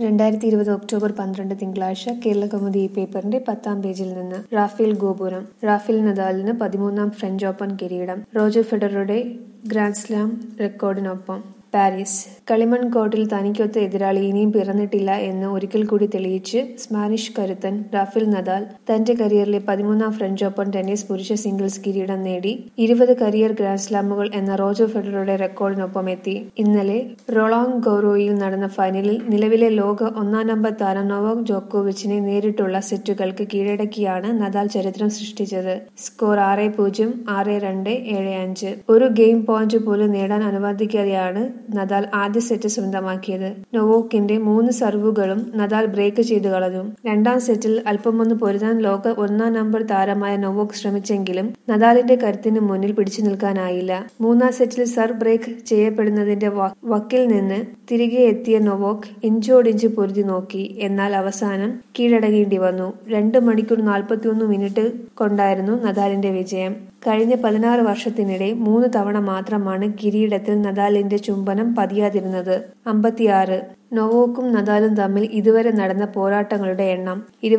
2020 October 12 തിങ്കളാഴ്ച കേരളകൗമുദി ഈ പേപ്പറിന്റെ 10-ാം പേജിൽ നിന്ന് റാഫേൽ ഗോപുരം. റാഫേൽ നദാലിന് 13-ാം ഫ്രഞ്ച് ഓപ്പൺ കിരീടം. റോജർ ഫെഡററുടെ ഗ്രാൻഡ്സ്ലാം റെക്കോർഡിനൊപ്പം. പാരീസ്. കളിമൺ കോർട്ടിൽ തനിക്കൊത്ത എതിരാളി ഇനിയും പിറന്നിട്ടില്ല എന്ന് ഒരിക്കൽ കൂടി തെളിയിച്ച് സ്പാനിഷ് കരുത്തൻ റാഫേൽ നദാൽ തന്റെ കരിയറിലെ 13-ാം ഫ്രഞ്ച് ഓപ്പൺ ടെന്നീസ് പുരുഷ സിംഗിൾസ് കിരീടം നേടി 20 കരിയർ ഗ്രാൻഡ്സ്ലാമുകൾ എന്ന റോജർ ഫെഡററുടെ റെക്കോർഡിനൊപ്പം എത്തി. ഇന്നലെ റോളാങ് ഗോറോയിൽ നടന്ന ഫൈനലിൽ നിലവിലെ ലോക 1-ാം നമ്പർ താരം നൊവാക് ജോക്കോവിച്ചിനെ നേരിട്ടുള്ള സെറ്റുകൾക്ക് കീഴടക്കിയാണ് നദാൽ ചരിത്രം സൃഷ്ടിച്ചത്. സ്കോർ 6-0, 6-2, 7-5. ഒരു ഗെയിം പോയിന്റ് പോലും നേടാൻ അനുവദിക്കാതെയാണ് നദാൽ ആദ്യ സെറ്റ് സ്വന്തമാക്കിയത്. നൊവാക്കിന്റെ 3 സർവുകളും നദാൽ ബ്രേക്ക് ചെയ്തു കളഞ്ഞു. രണ്ടാം സെറ്റിൽ അല്പമൊന്ന് പൊരുതാൻ ലോക 1-ാം നമ്പർ താരമായ നൊവാക് ശ്രമിച്ചെങ്കിലും നദാലിന്റെ കരുത്തിന് മുന്നിൽ പിടിച്ചു നിൽക്കാനായില്ല. 3-ാം സെറ്റിൽ സർവ് ബ്രേക്ക് ചെയ്യപ്പെടുന്നതിന്റെ വക്കിൽ നിന്ന് തിരികെ എത്തിയ നൊവാക് ഇഞ്ചോടിഞ്ച് പൊരുതി നോക്കി. എന്നാൽ അവസാനം കീഴടങ്ങേണ്ടി വന്നു. 2 മണിക്കൂർ 41 മിനിറ്റ് കൊണ്ടായിരുന്നു നദാലിന്റെ വിജയം. കഴിഞ്ഞ 16 വർഷത്തിനിടെ 3 തവണ മാത്രമാണ് കിരീടത്തിൽ നദാലിന്റെ ചുംബനം പതിയാതിരുന്നത്. 56. നൊവാക്കും നദാലും തമ്മിൽ ഇതുവരെ നടന്ന പോരാട്ടങ്ങളുടെ എണ്ണം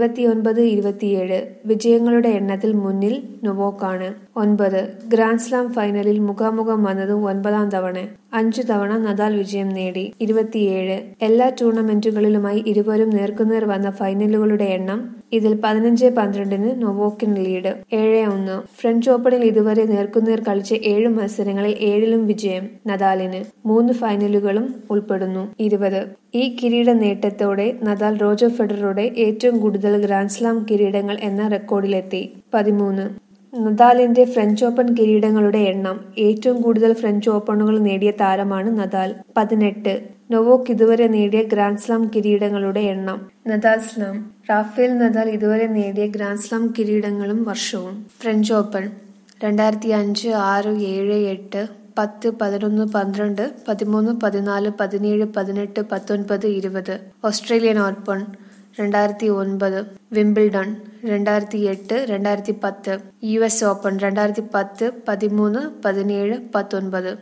29-27. വിജയങ്ങളുടെ എണ്ണത്തിൽ മുന്നിൽ നൊവാക്കാണ്. 9. ഗ്രാൻഡ്സ്ലാം ഫൈനലിൽ മുഖാമുഖം വന്നത് 9-ാം തവണ. 5 തവണ നദാൽ വിജയം നേടി. 27. എല്ലാ ടൂർണമെന്റുകളിലുമായി ഇരുവരും നേർക്കുനേർ വന്ന ഫൈനലുകളുടെ എണ്ണം. ഇതിൽ 15-12 നൊവാക്കിന് ലീഡ്. 7-1. ഫ്രഞ്ച് ഓപ്പണിൽ ഇതുവരെ നേർക്കുനേർ കളിച്ച 7 മത്സരങ്ങളിൽ 7-ലും വിജയം നദാലിന്. 3 ഫൈനലുകളും ഉൾപ്പെടുന്നു. 20. ഈ കിരീട നേട്ടത്തോടെ നദാൽ റോജർ ഫെഡററുടെ ഏറ്റവും കൂടുതൽ ഗ്രാൻഡ്സ്ലാം കിരീടങ്ങൾ എന്ന റെക്കോർഡിലെത്തി. 13. നദാലിന്റെ ഫ്രഞ്ച് ഓപ്പൺ കിരീടങ്ങളുടെ എണ്ണം. ഏറ്റവും കൂടുതൽ ഫ്രഞ്ച് ഓപ്പണുകൾ നേടിയ താരമാണ് നദാൽ. 18. നൊവാക് ഇതുവരെ നേടിയ ഗ്രാൻഡ്സ്ലാം കിരീടങ്ങളുടെ എണ്ണം. Nadal slam. റാഫേൽ നദാൽ ഇതുവരെ നേടിയ ഗ്രാൻഡ്സ്ലാം കിരീടങ്ങളും വർഷവും. French Open 2005, 6, 7, 8, 10, 11, 12, 13, 14, 17, 18, 19, 20. Australian Open 2009. Wimbledon 2008, 2010. US Open 2010, 13, 17, 19.